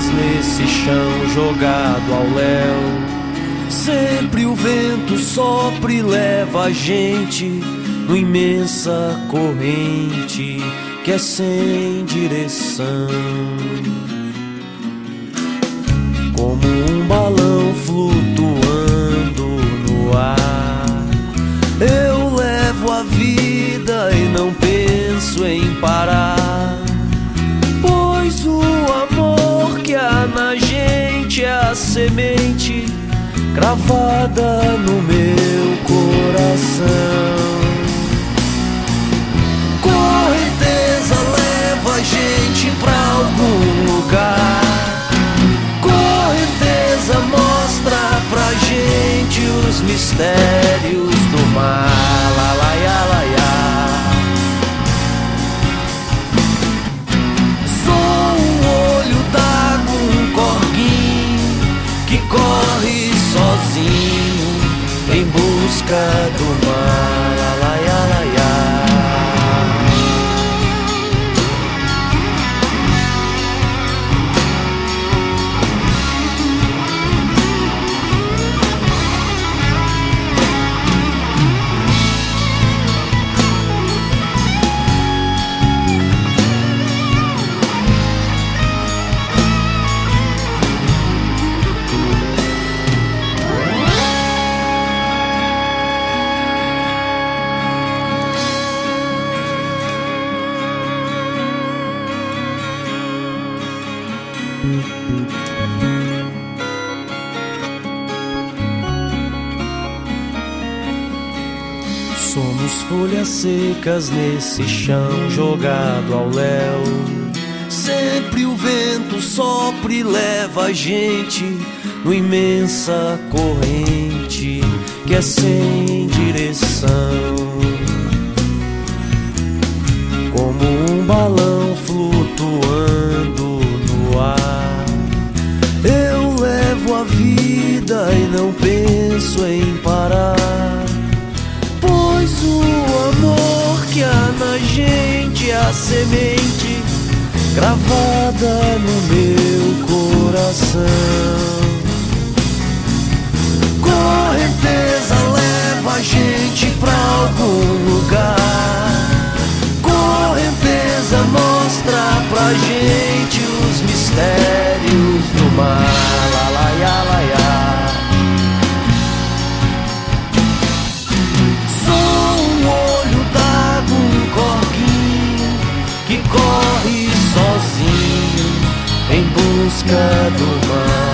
secas nesse chão jogado ao léu. Sempre o vento sopra e leva a gente numa imensa corrente que é sem direção. Como um balão flutuando no ar, eu levo a vida e não penso em parar, pois o amor que há na gente é a semente cravada no meu coração. Correnteza leva a gente pra algum lugar. Correnteza mostra pra gente os mistérios do mar. Lá, lá, ia, lá, ia. Sou um olho d'água, um corguinho que corre sozinho em busca do mar. Lá, lá, ia, lá, ia. Somos folhas secas nesse chão jogado ao léu. Sempre o vento sopra e leva a gente numa imensa corrente que é sem direção. Como um balão flutuando no ar, eu levo a vida e não penso em parar, pois o amor que há na gente é a semente gravada no meu coração. Correnteza leva a gente pra algum lugar. Correnteza mostra pra gente os mistérios do mar. Lá, lá, ia, lá, ia. Que corre sozinho em busca do mar.